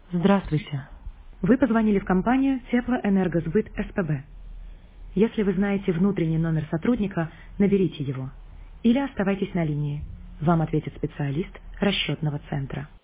Здравствуйте. Вы позвонили в компанию Теплоэнергосбыт СПБ. Если вы знаете внутренний номер сотрудника, наберите его. Или оставайтесь на линии. Вам ответит специалист расчетного центра.